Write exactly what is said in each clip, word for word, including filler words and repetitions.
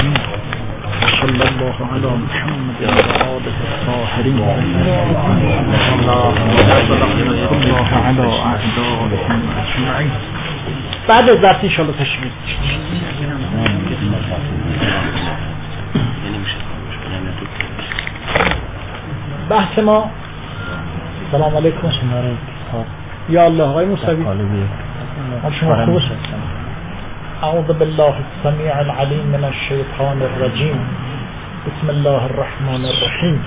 العالمين. صلى الله على محمد وعلى آله الطاهرين. الله على أعدائهم أجمعين. بعد از درس ان شاء الله تشریف. بحث ما سلام علیکم. یا الله آقای موسوی شما خوب هستید؟ اعوذ بالله السمیع العلیم من الشیطان الرجیم. بسم الله الرحمن الرحیم.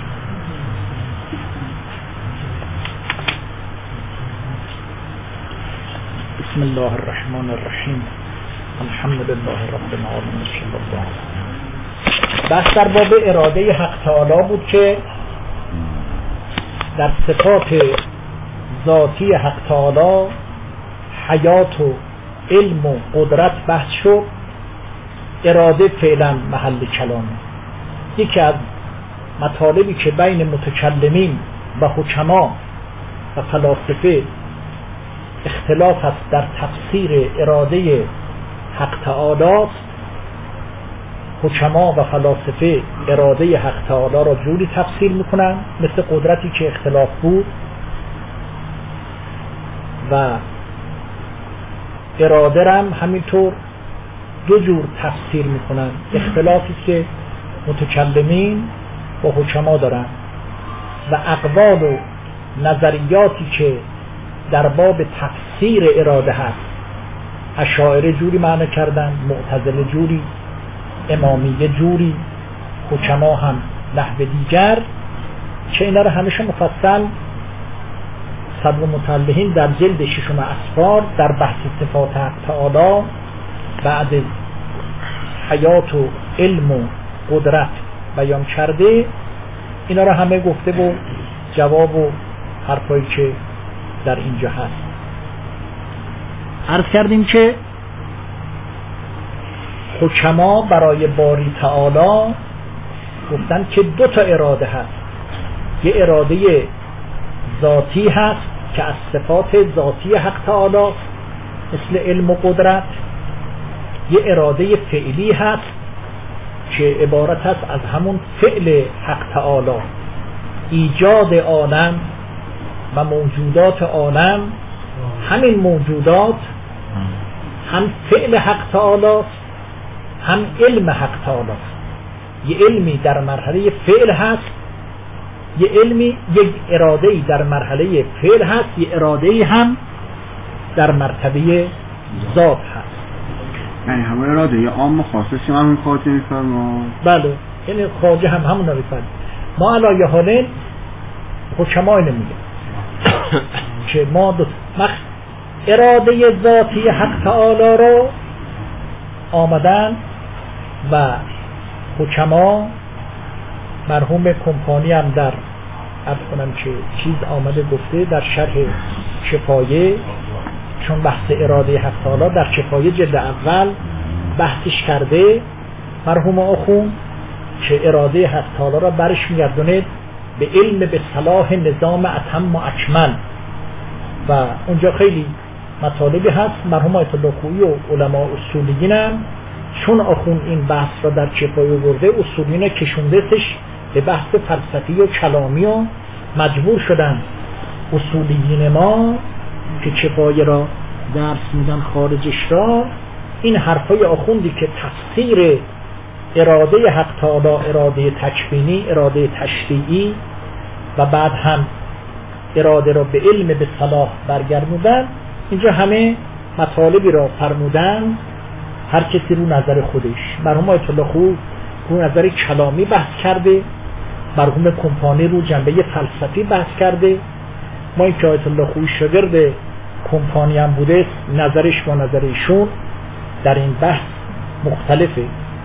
بسم الله الرحمن الرحیم. الحمد لله رب العالمین. صلی الله علیه. بحث در باب اراده حق تعالی بود که در صفات ذاتی حق تعالی حیات و علم و قدرت بحث شد. اراده فعلا محل کلامه. یکی از مطالبی که بین متکلمین و حکما و فلاسفه اختلاف است در تفسیر اراده حق تعالی است. حکما و فلاسفه اراده حق تعالی را جوری تفسیر میکنن مثل قدرتی که اختلاف بود، و اراده را هم همینطور دو جور تفسیر میکنن. اختلافی که متکلمین و حکما دارن و اقوال و نظریاتی که در باب تفسیر اراده هست. اشاعره جوری معنی کردن، معتزله جوری، امامیه جوری، حکما هم نحو دیگر، که اینا رو همیشه مفصل صدر مطلعین در جلد ششم اسفار در بحث صفات حق تعالی بعد از حیات و علم و قدرت بیان کرده. اینا رو همه گفته و جواب و حرفایی که در اینجا هست عرض کردیم که حکما برای باری تعالی گفتن که دو تا اراده هست. یه اراده ذاتی هست که از صفات ذاتی حق تعالی مثل علم و قدرت. یه اراده فعلی هست که عبارت هست از همون فعل حق تعالی، ایجاد عالم و موجودات عالم. همین موجودات هم فعل حق تعالی هم علم حق تعالی. یه علمی در مرحله فعل هست، یه علمی یک اراده‌ای در مرحله فعل هست، یه اراده‌ای هم در مرتبه ذات هست. یعنی همون اراده یه عام خاصه شما هم خاطر می‌فرما؟ بله، یعنی خواجه هم همون رو می‌فرما. ما علایه حالین حکما اینو میگه که ما دو مخ اراده ذاتی حق تعالی رو آمدن و حکما مرحوم کمپانی هم در عرض کنم که چیز آمده گفته در شرح شفایه، چون بحث اراده حق تعالی در شفایه جلد اول بحثش کرده مرحوم آخون که اراده حق تعالی را برش میگردونه به علم به صلاح نظام اتم و اکمل، و اونجا خیلی مطالبی هست. مرحوم آیت الله خویی و علماء اصولیین هم چون آخون این بحث را در شفایه برده، اصولیین کشوندهش به بحث فلسفی و کلامی و مجبور شدن اصولیین ما که شفایه را درس میدن خارجش را این حرفای آخوندی که تفسیر اراده حق تعالی اراده تکوینی، اراده تشریعی و بعد هم اراده را به علم به صلاح برگردوندن، اینجا همه مطالبی را فرمودن هر کسی رو نظر خودش. مرحوم آیت الله خویی رو نظر کلامی بحث کرده، مرحوم کمپانی رو جنبه فلسفی بحث کرده. ما این که آیت الله خویی شاگرد کمپانی هم بوده، نظرش با نظر ایشون در این بحث مختلفه.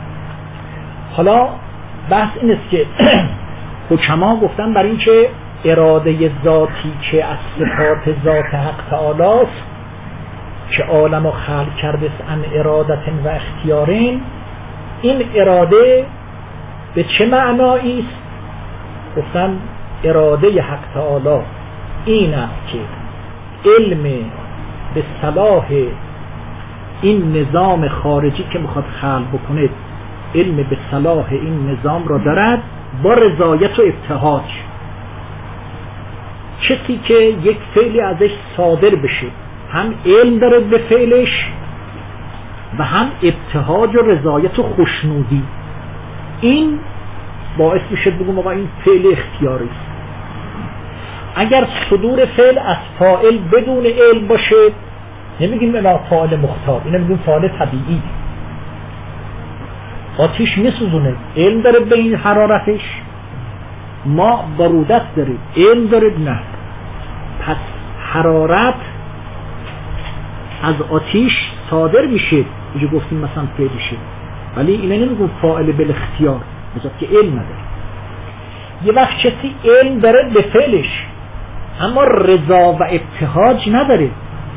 حالا بحث این است که حکما گفتن برای این که اراده ذاتی که از صفات ذات حق تعالی است که عالم و خلق کرده است ان ارادت و اختیارین، این اراده به چه معنایی است؟ گفتن اراده حق تعالی این است که علم به صلاح این نظام خارجی که میخواد خلق بکنه علم به صلاح این نظام را دارد با رضایت و ابتهاج. کسی که یک فعلی ازش صادر بشه هم علم داره به فعلش و هم ابتهاج و رضایت و خوشنودی، این باعث میشه بگم آقا این فعل اختیاری است. اگر صدور فعل از فاعل بدون علم باشه نمیگیم الا فاعل مختار، این میگیم فاعل طبیعی. آتیش میسوزونه، علم داره به این حرارتش، ما بارودت داره، علم داره نه. پس حرارت از آتیش صادر میشه، اینجا گفتیم مثلا فعل میشه، ولی اینه نمیگیم فاعل بالاختیار، مثلا که علم نداره. یه وقت کسی علم داره به فعلش اما رضا و ابتهاج نداره،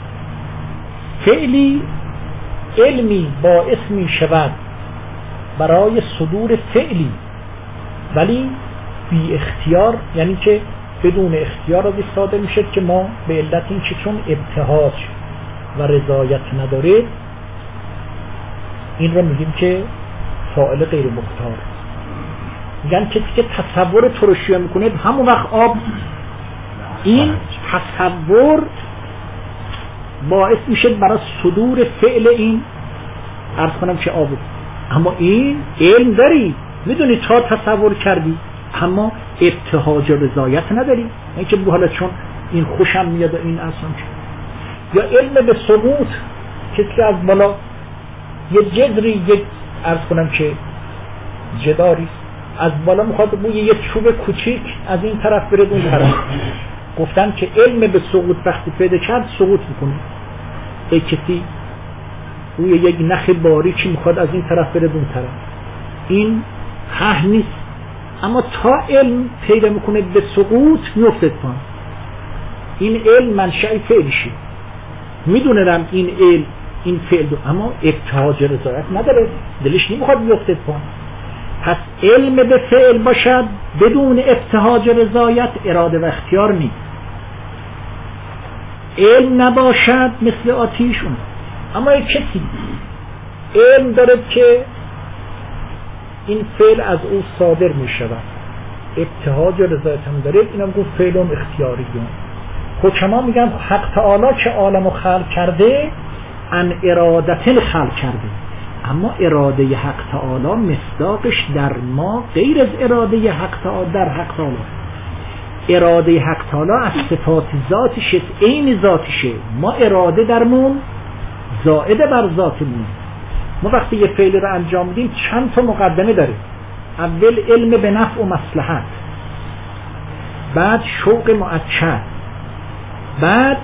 فعلی علمی باعث می شود برای صدور فعلی ولی بی اختیار، یعنی که بدون اختیار را صادر می شد که ما به علت این که چون ابتهاج و رضایت نداره این را میگیم که فاعل غیر مختار. میگن کسی که تصور ترشیه میکنه همون وقت آب، این تصور باعث میشه برای صدور فعل این عرض کنم که آب، اما این علم داری میدونی تا تصور کردی اما ابتهاج و رضایت نداری، این که حالا چون این خوشم میاد و این اصلا چون یا علم به ثبوت، کسی از بالا یه جدری یک عرض کنم که جداری از بالا میخواد بوی یه چوب کوچیک از این طرف بره اون طرف، گفتن که علم به سقوط وقتی پیدا کرد سقوط میکنه. ای کسی روی یک نخ باریکی میخواد از این طرف بره اون طرف، این ها نیست، اما تا علم پیدا میکنه به سقوط میفته پایین. این علم منشأ فعلشه، میدونم این علم این فعل دو، اما ابتهاج رضایت نداره، دلش نمیخواد بیفته پایین. پس علم به فعل باشد بدون ابتهاج رضایت اراده و اختیار نیست. علم نباشد مثل آتیشون. اما یک کسی علم داره که این فعل از او صادر می شود، ابتهاج رضایت هم داره، اینم گفت فعلم اختیاری دون. حکما میگن حق تعالی که عالم خلق کرده ان ارادتن خلق کرده، اما اراده حق تعالی مصداقش در ما غیر از اراده حق تعالی در حق تعالی. اراده حق تعالی از صفات ذاتشه، عین ذاتشه، ما اراده درمون زائده بر ذاتمون. ما وقتی یه فعل رو انجام میدیم چند تا مقدمه داره. اول علم به نفع و مصلحت، بعد شوق مؤکد، بعد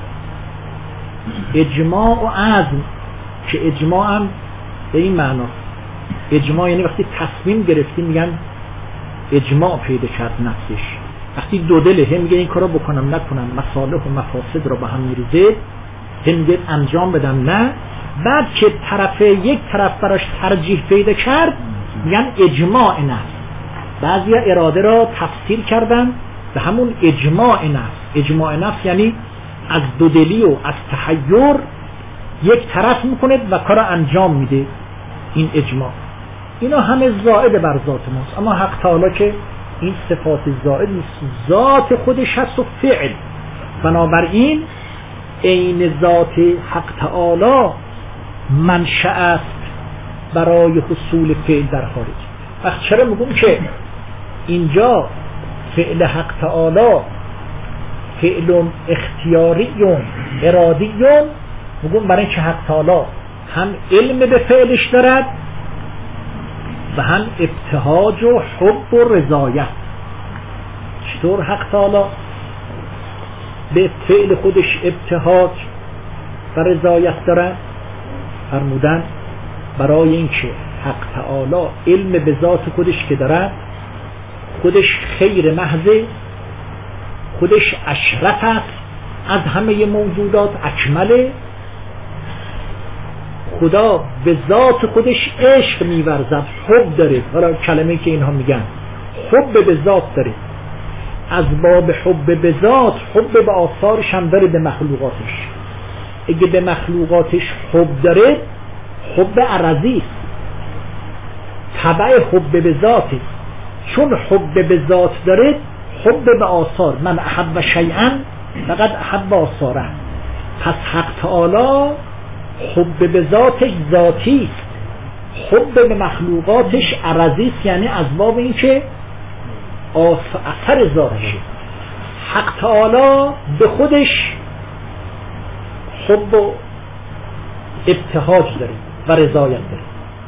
اجماع و عزم، که اجماع هم به این معنا، اجماع یعنی وقتی تصمیم گرفتیم میگن اجماع پیدا کرد نفسش، وقتی دو دله هم میگه این کارا بکنم نکنم، مصالح و مفاسد رو به هم میریزه، هم میگه انجام بدم نه، بعد که طرف یک طرف براش ترجیح پیدا کرد میگن اجماع نفس. بعضیا اراده را تفسیر کردن به همون اجماع نفس. اجماع نفس یعنی از دودلی و از تحیر یک طرف میکنه و کار انجام میده، این اجماع. اینا همه زائد بر ذات ماست، اما حق تعالی که این صفات زائد نیست، ذات خودش هست و فعل، بنابراین عین ذات حق تعالی منشأ است برای حصول فعل در خارج. وقت چرا میگم که اینجا فعل حق تعالی فعل اختیاری ارادی، میگم برای اینکه حق تعالی هم علم به فعلش دارد و هم ابتهاج و حب و رضایت. چطور حق تعالی به فعل خودش ابتهاج و رضایت دارد؟ فرمودن برای اینکه حق تعالی علم به ذات خودش که دارد، خودش خیر محض، خودش اشرف است از همه موجودات، اکمله. خدا به ذات خودش عشق می‌ورزد، حب داره. حالا کلمه که اینها میگن حب به ذات داره، از باب حب به ذات حب به آثارش هم داره، به مخلوقاتش. اگه به مخلوقاتش حب داره، حب عرضی است، تبع حب به ذاته. چون حب به ذات داره، حب به آثار، من احب شیئا فقط احب آثاره. پس حق تعالی حب به ذاتش ذاتی است، حب به مخلوقاتش عرضی است، یعنی از باب این که اثر ذاتشه. حق تعالی به خودش حب و ابتهاج داره و رضایت داره.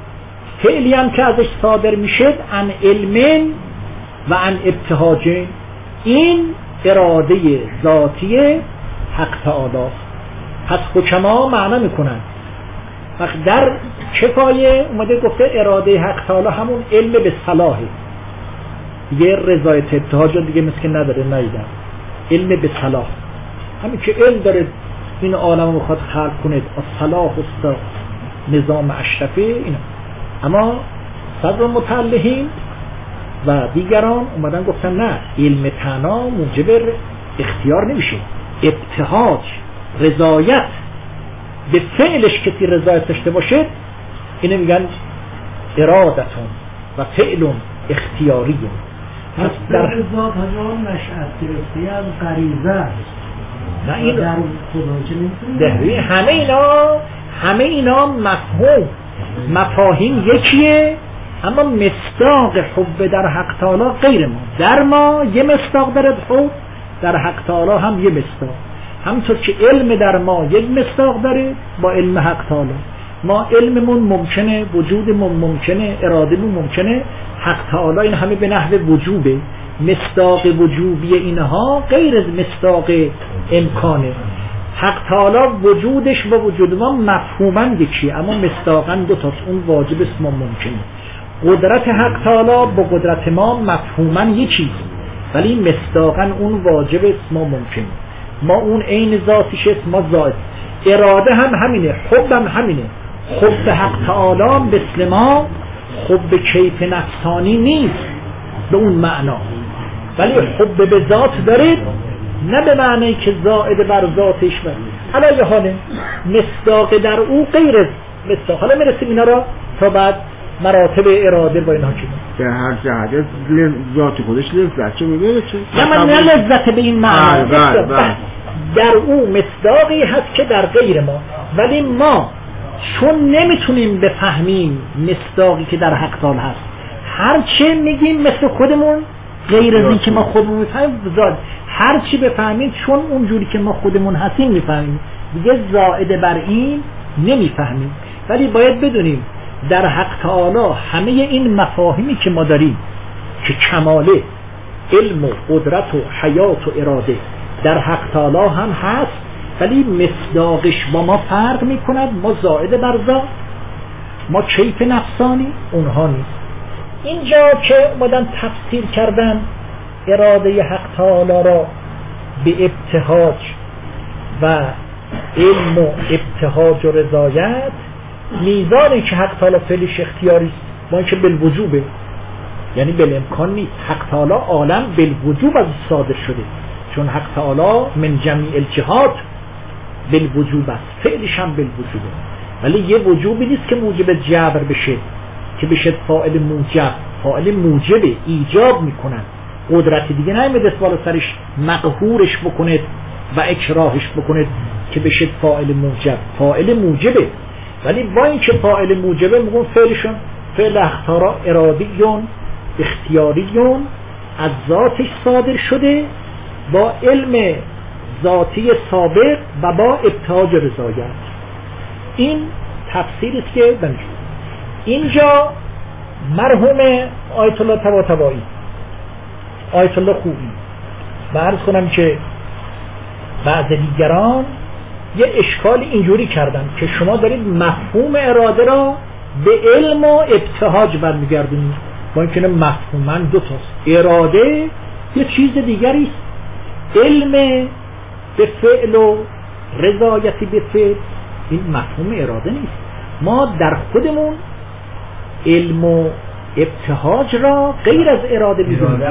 فعلی هم که ازش صادر میشه عن علم و عن ابتهاج، این اراده ذاتی حق تعالی است. پس حکما معنا میکنن وقت در کفایه اومده گفته اراده حق تعالی همون علم به صلاحه، دیگه رضایت ابتهاج دیگه مثل که نداره، نیدن علم به صلاح، همین که علم داره این عالم رو خواهد خلق کنید صلاح است نظام اشرفی اینا. اما صدر متعلهین و دیگران اومدن گفتن نه، علم تنها موجب اختیار نمیشه، ابتهاج رضایت به فعلش کسی رضایت داشته باشه اینه میگن ارادتون و فعلون اختیاریون. پس در ذات هزار نشأت گرفته از غریزه نه، این در خدا که همه اینا همه اینا مفهوم مفاهیم یکیه، اما مصداق حب در حق تعالی غیر ما. در ما یه مصداق داره حب، در حق تعالی هم یه مصداق. همونطور که علم در ما یک مصداق داره با علم حق تعالی، ما علممون ممکنه، وجودمون ممکنه، ارادمون ممکنه، حق تعالی این همه به نحو وجوبه. مصداق وجوبی اینها غیر از مصداق امکانه. حق تعالی وجودش با وجود ما مفهوما یکیه، اما مصداقا دو تاست، اون واجب است ما ممکنه. قدرت حق تعالی با قدرت ما مفهوما یکیست، ولی مصداقا اون واجب است ما ممکنه. ما اون عین ذاتش است، ما ذات. اراده هم همینه، حب هم همینه. حب حق تعالی مثل ما حب کیف نفسانی نیست به اون معنا، ولی حب به ذات دارید، نه به معنی که زائد بر ذاتش بر علی حاله مصداق در او غیر مصداق. حالا میرسیم اینا را تا بعد مراتب اراده با اینها چیه در هر جهت ذات خودش لذت چه میگه چه نه، من نه لذت به این معنی، در او مصداقی هست که در غیر ما، ولی ما چون نمیتونیم بفهمیم مصداقی که در حق تعالی هست، هر چه میگیم مثل خودمون غیر از این که ما خودمون میفهمیم ذات، هر چی بفهمیم چون اونجوری که ما خودمون هستیم میفهمیم، دیگه زائد بر این نمیفهمیم. ولی باید بدونیم در حق تعالی همه این مفاهیمی که ما داریم که کماله علم و قدرت و حیات و اراده در حق تعالی هم هست، ولی مصداقش با ما فرق میکند. ما زائد بر ذات، ما کیف نفسانی، اونها نیست. اینجا که اومدن تفسیر کردن اراده حق تعالی را به ابتهاج و علم و ابتهاج و رضایت، میزانی که حق تعالی فعلش اختیاری است با اینکه بالوجوبه، یعنی بالامکان نیست. حق تعالی عالم بالوجوب از صادر شده، چون حق تعالی من جمیع الجهات بالوجوب است، فعلش هم بالوجوبه، ولی یه وجوبی نیست که موجب جبر بشه که بشه فاعل موجب. فاعل موجب ایجاب میکنن، قدرت دیگه نمیده بالا سرش مقهورش بکنید و اکراهش بکنید که بشه فاعل موجب. فاعل موجبه، ولی با این که فاعل موجبه میگن فعلشون فعل اختارا ارادیون اختیاریون از ذاتش صادر شده با علم ذاتی سابق و با ابتهاج رضایت. این تفسیری است که بنجید. اینجا مرحوم آیت الله طباطبایی، آیت الله خویی و عرض کنم که بعض دیگران یه اشکال اینجوری کردن که شما دارید مفهوم اراده را به علم و ابتهاج برمیگردونید، با اینکه مفهوما دو تاست. اراده یه چیز دیگری است، علم به فعل و رضایتی به فعل این مفهوم اراده نیست. ما در خودمون علم و ابتهاج را غیر از اراده می‌دونیم.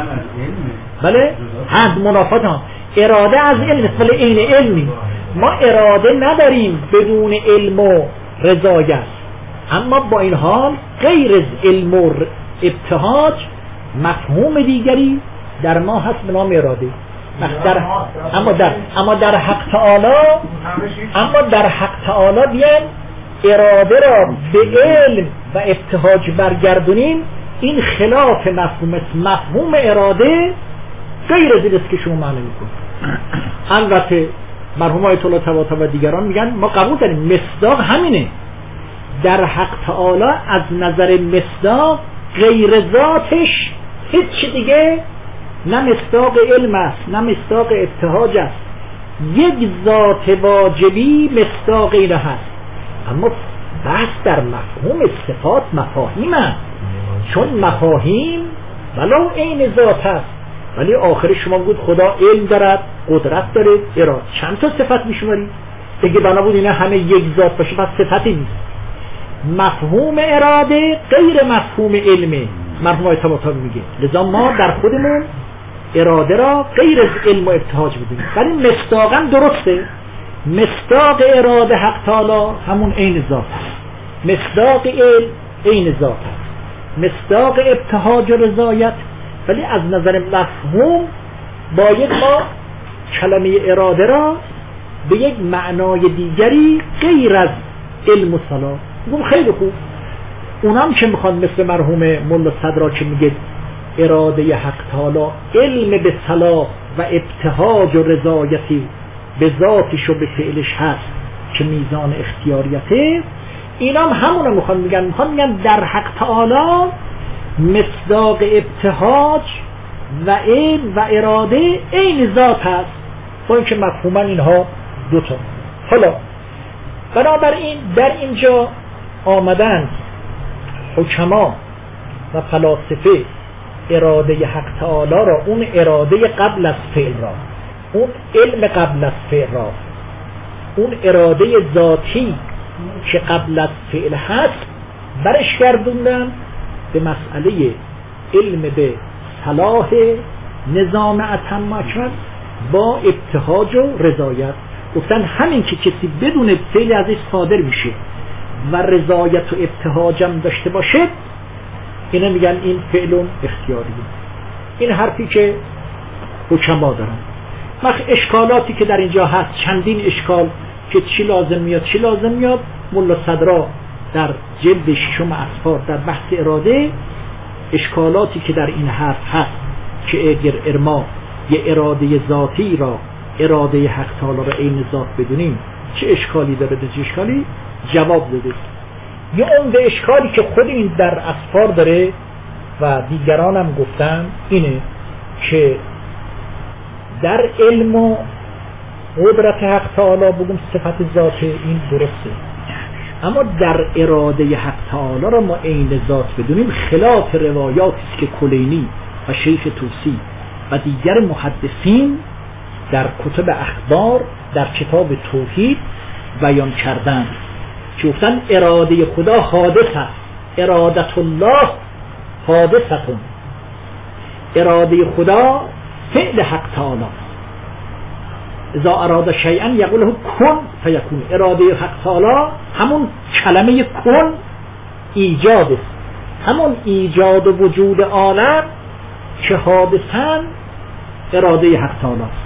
بله از منافات هم اراده از علم است، ولی این علمی ما اراده نداریم بدون علم و رضایت. اما با این حال غیر از علم و ابتهاج مفهوم دیگری در ما هست به نام اراده. در اما در اما در حق تعالی اما در حق تعالی بیان اراده را به علم و ابتهاج برگردونیم، این خلاف مفهوم است. مفهوم اراده غیر از این است که شما معنی میکنید. البته مرحوم آیت الله طباطبایی و دیگران میگن ما قبول داریم مصداق همینه. در حق تعالی از نظر مصداق غیر ذاتش هیچ دیگه نه مصداق علم است نه مصداق ابتهاج است. یک ذات واجبی مصداق این هست. اما بحث در مفهوم صفات مفاهیم هست، چون مفاهیم ولو عین ذات هست، ولی آخر شما بود خدا علم دارد، قدرت داره، اراده. چند تا صفت میشمارید؟ اگه بنا بود اینا همه یک ذات باشه پس صفتی نیست. مفهوم اراده غیر مفهوم علمه. مرحوم آیت طباطبایی میگه لذا ما در خودمون اراده را غیر از علم و ابتهاج بدونیم. ولی مصداقا درسته. مصداق اراده حق تعالی همون عین ذات هست، مصداق علم عین ذات هست، مصداق ابتهاج و رضایت. ولی از نظر مفهوم باید ما کلمه اراده را به یک معنای دیگری غیر از علم و صلاح بگم. خیلی خوب، اونام که میخوان مثل مرحوم ملا صدرا که میگه اراده حق تعالی علم به صلاح و ابتهاج و رضایتی به ذاتش و به فعلش هست که میزان اختیاریته، اینام همونو میخوان میگن. میخوان میگن در حق تعالی مصداق ابتهاج و علم و اراده عین ذات هست، با اینکه مفهوما اینها دوتا. حالا بنابراین در اینجا آمدن حکما و فلاسفه اراده حق تعالی را، اون اراده قبل از فعل را، اون علم قبل از فعل را، اون اراده ذاتی که قبل از فعل هست برش گردوندن به مسئله علم به صلاح نظام اتم اکمل با ابتهاج و رضایت. گفتن همین که کسی بدون فعل ازش صادر میشه و رضایت و ابتهاجم داشته باشه، اینا میگن این فعل اختیاریه. این حرفی که حکما دارن. مخ اشکالاتی که در اینجا هست، چندین اشکال که چی لازم میاد چی لازم میاد، ملا صدرا در جلد ششم اسفار در بحث اراده اشکالاتی که در این حرف هست که اگر ارما یه اراده ذاتی را اراده حق تعالی را عین ذات بدونیم چه اشکالی داره، چه اشکالی جواب داده. یه اون به اشکالی که خود این در اسفار داره و دیگران هم گفتن اینه که در علم و قدرت حق تعالی بگم صفت ذات این درسته، اما در اراده حق تعالی را ما عین ذات بدونیم خلاف روایاتی که کلینی و شیخ توسی و دیگر محدثین در کتب اخبار در کتاب توحید بیان کردن که گفتن اراده خدا حادث است، ارادت الله حادثتون، اراده خدا فعل حق تعالی. اذا اراد شیئا یقول له کن فیکون. اراده حق تعالی همون کلمه کن ایجاد است، همون ایجاد و وجود عالم که حادثن اراده حق تعالی است.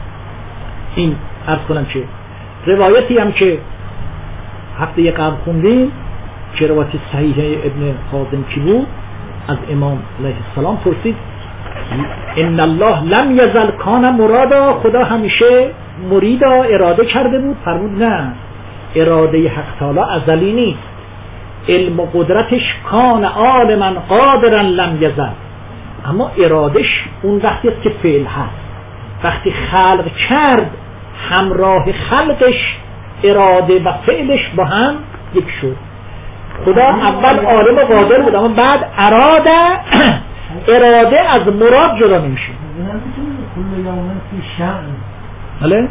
این عرض کنم که روایتی هم که هفته قبل خوندیم که روایت صحیح ابن خازم کی بود از امام علیه السلام پرسید ان الله لم یزل کان مرادا، خدا همیشه مریدا اراده کرده بود؟ فرمود نه، اراده حق تعالی ازلی نیست، علم و قدرتش کان عالما قادرا لم یزل، اما ارادش اون وقتی است که فعل هست. وقتی خلق کرد همراه خلقش اراده و فعلش با هم یک شد. خدا اول عالم و قادر بود اما بعد اراده اراده از مراد جدا نمیشه. کل یوم فی شأن. بله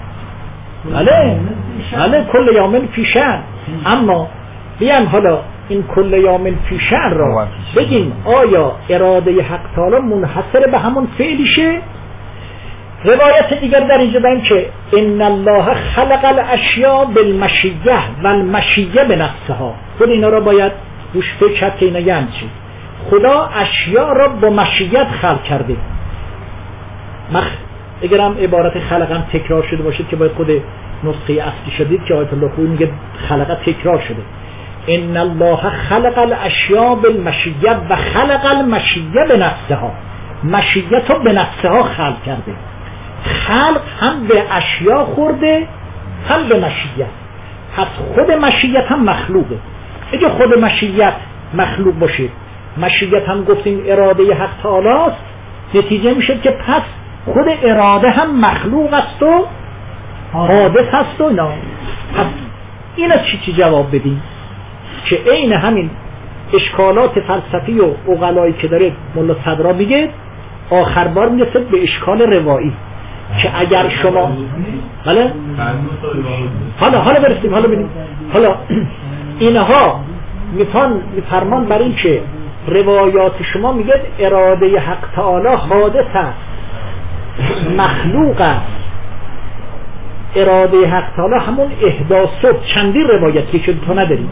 بله بله کل یوم فی شأن. اما بیان حالا این کل یوم فی شأن را بگیم آیا اراده حق تعالی منحصر به همون فعلشه؟ روایت دیگر در اینجا داریم که ان الله خلق الاشیاء بالمشیه و المشیه بنفسها. خود اینا را باید روش فکر کرد که اینا یعنی چی. خدا اشیاء را با مشیت خلق کرده. مخ اگرم عبارت خلقم تکرار شده باشید که باید خود نسخه اصلی شدید که آیت الله خوی میگه خلقت تکرار شده. ان الله خلق الاشیاء بالمشیه و خلق المشیه بنفسها. مشیت رو به نفسها خلق کرده. خلق هم به اشیاء خورده هم به مشیت. پس خود مشیت هم مخلوقه. اگه خود مشیت مخلوق باشه، مشیت هم گفتیم اراده حق تعالی است، نتیجه میشه که پس خود اراده هم مخلوق است و حادث است و اینا. پس این از چی چی جواب بدیم که عین همین اشکالات فلسفی و عقلایی که داره ملا صدرا میگه آخر بار میرسه به اشکال روایی که اگر شما بله حالا حالا برسیم حالا ببینیم حالا اینها میفرمان میفرمان بر این که روایات شما میگه اراده حق تعالی حادث است، مخلوق است. اراده حق تعالی همون احداث چندین روایتی که تو نداریم.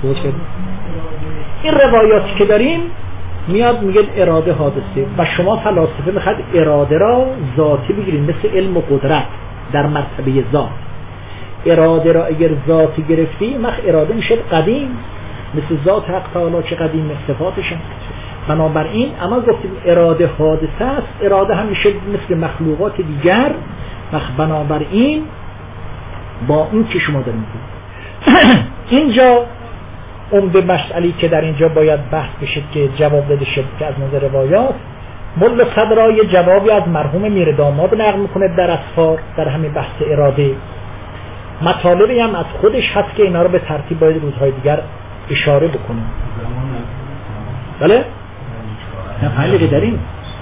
این روایاتی که داریم میاد میگه اراده حادثه و شما فلاسفه میخواد اراده را ذاتی بگیرید مثل علم و قدرت در مرتبه ذات. اراده را اگر ذاتی گرفتی مخ اراده میشه قدیم مثل ذات حق تعالی که قدیم صفاتش. بنابراین اما گفتیم اراده حادثه است، اراده هم میشه مثل مخلوقات دیگر. مخ بنابراین با این که شما داریم اینجا اون به مسئله که در اینجا باید بحث بشه که جواب داده شد که از نظر روایات ملا صدرا یه جوابی از مرحوم میر داماد نقل میکنه در اسفار در همین بحث اراده. مطالبی هم از خودش هست که اینا رو به ترتیب باید روزهای دیگر اشاره بکنیم. بله؟ نه پنج که داریم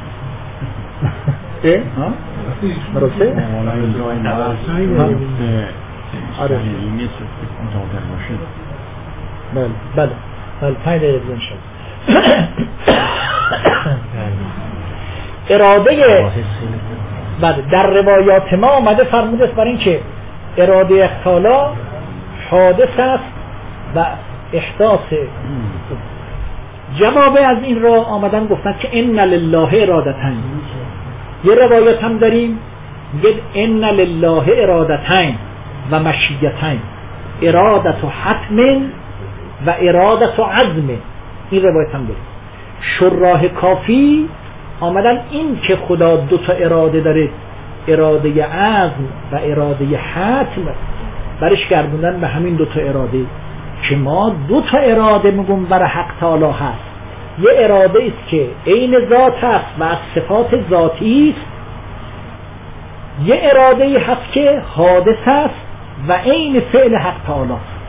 اه؟ ها؟ مرسته؟ آره بله بله بله پنج دقیقه بزن شد. اراده بله در روایات ما آمده فرموده است بر این که اراده تعالی حادث است و احداث. جواب از این را آمدن گفتن که ان لله ارادتین. یه روایت هم داریم میگه ان لله ارادتین و مشیتین، ارادت و حتم و ارادت و عزم. این روایت هم داریم. شراح کافی آمدن این که خدا دو تا اراده داره، اراده عزم و اراده حتم، برش گردوندن به همین دو تا اراده که ما دو تا اراده میگم برای حق تعالی هست. یه اراده است که عین ذات است و از صفات ذاتی است، یه اراده هست که حادث است و عین فعل حق تعالی.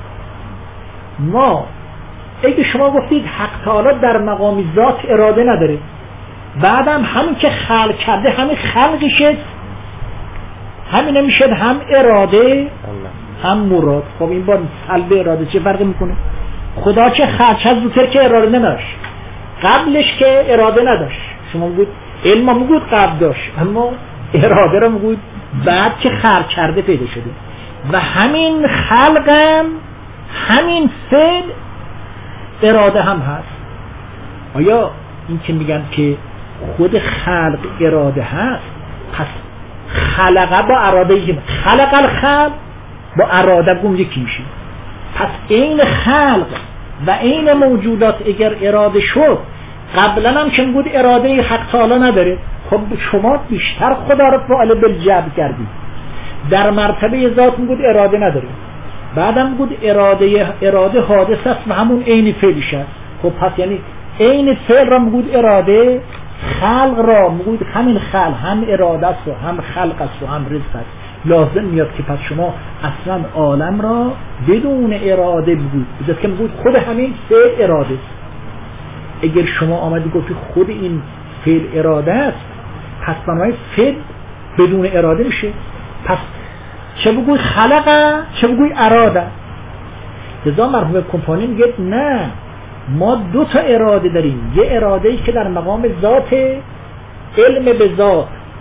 ما اگه شما گفتید حق تعالی در مقام ذات اراده نداره، بعدم همین که خلق کرده همین خلقشه، همین نمیشد هم اراده هم مراد. خب این با سلب اراده چه فرقی میکنه؟ خدا چه خلق کرد زودتر که اراده نداشت، قبلش که اراده نداشت. شما میگوید علم میگوید قبل داشت، اما اراده رو میگوید بعد که خلق کرده پیدا شده. و همین خلقم همین فعل اراده هم هست. آیا این که میگن که خود خلق اراده هست، پس خلقه با اراده یکی، خلق الخلق با اراده گم یکی میشه. پس این خلق و این موجودات اگر اراده شد، قبلا هم که بود اراده حق تعالی نداره، خب شما بیشتر خدا رو فعال بالجبر کردید. در مرتبه ذات بود اراده نداره، بعدم بود اراده اراده حادث است و همون عین فعلش است. خب پس یعنی عین فعل را بود اراده، خلق را بود همین خلق هم اراده است و هم خلق است و هم رزق است. لازم میاد که پس شما اصلا عالم را بدون اراده بود بجاست که بود خود همین فعل اراده است. اگر شما آمدی گفتی خود این فعل اراده است، پس بنابراین فعل بدون اراده میشه. پس چه بگوی خلقه چه بگوی اراده. لذا مرحوم کمپانی میگه نه، ما دو تا اراده داریم. یه اراده ای که در مقام ذات، علم به ذات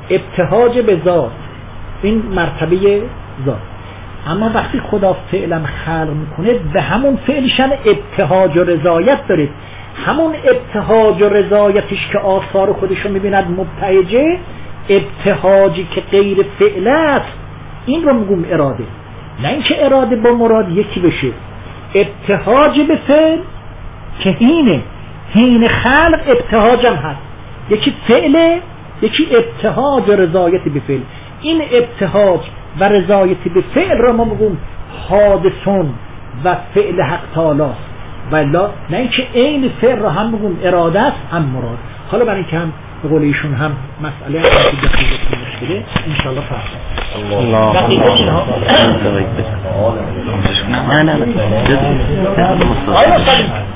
ابتهاج به ذات، این مرتبه ذات. اما وقتی خدا فعلا خلق میکنه به همون فعلش هم ابتهاج و رضایت داره. همون ابتهاج و رضایتش که آثار خودشو میبیند مبتهجه، ابتهاجی که غیر فعل است، این رو میگم اراده. نه اینکه اراده با مراد یکی بشه. ابتهاج به فعل که هینه، هین خلق ابتهاجم هست، یکی فعله یکی ابتهاج و رضایت به فعل. این ابتهاج و رضایت به فعل را ما میگم حادثون و فعل حق تعالی است. ولا نه اینکه عین فعل را هم میگم اراده است هم مراد. حالا برای اینکه هم به قول ایشون هم مسئله هم که دقیقه مشکله انشالله فهمید. الله دقیقه اینها نه نه نه